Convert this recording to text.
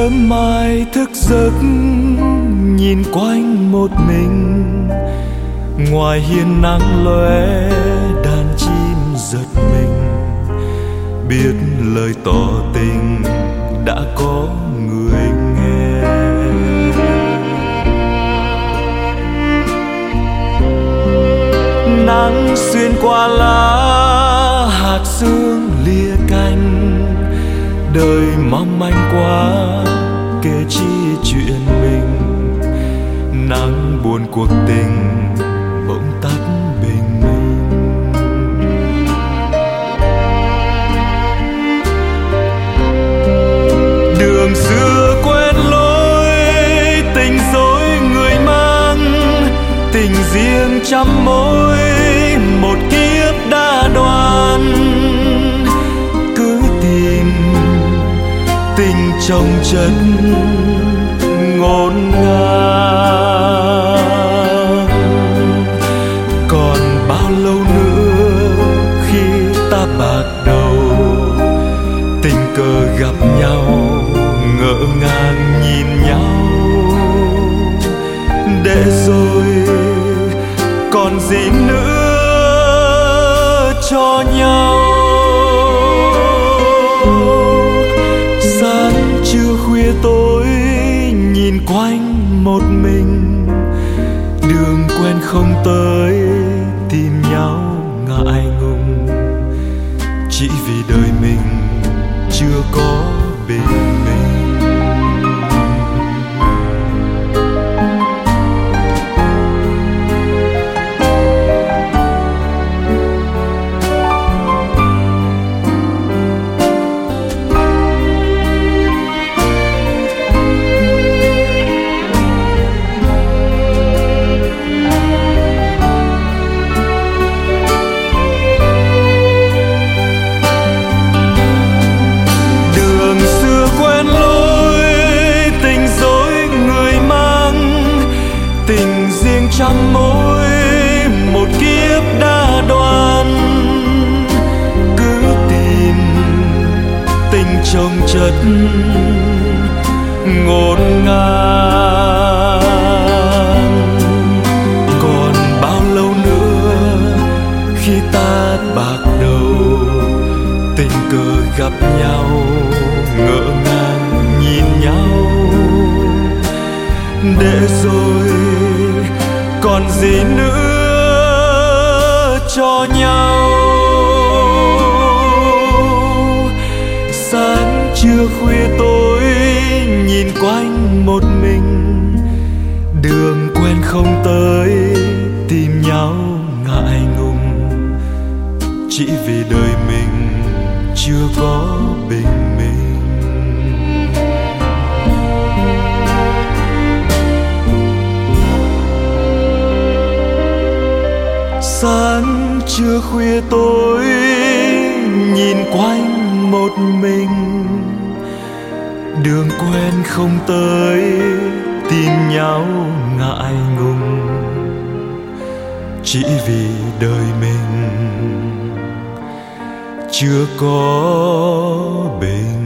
Sớm mai thức giấc nhìn quanh một mình, ngoài hiên nắng lóe đàn chim giật mình, biết lời tỏ tình đã có người nghe. Nắng xuyên qua lá, hạt sương lìa cành, đời mong manh quá kể chi chuyện mình. Nắng buồn cuộc tình bỗng tắt bình minh. Đường xưa quen lối, tình dối người mang, tình riêng trăm mối, một kiếp đã đoan. Cứ tìm tình chồng chất ngổn ngang. Còn bao lâu nữa khi ta bạc đầu, tình cờ gặp nhau ngỡ ngàng nhìn nhau, để rồi còn gì nữa cho nhau. Sáng trưa khuya tối nhìn quanh một mình, đường quen không tới tìm nhau ngại ngùng, chỉ vì đời mình chưa có bình minh. Trăm mối, một kiếp đã đoan. Cứ tìm tình chồng chất ngổn ngang. Còn bao lâu nữa khi ta bạc đầu, tình cờ gặp nhau ngỡ ngàng nhìn nhau, để rồi còn gì nữa cho nhau. Sáng trưa khuya tối nhìn quanh một mình, đường quen không tới tìm nhau ngại ngùng, chỉ vì đời mình chưa có bình minh. Sáng trưa khuya tối nhìn quanh một mình, đường quen không tới tìm nhau ngại ngùng, chỉ vì đời mình chưa có bình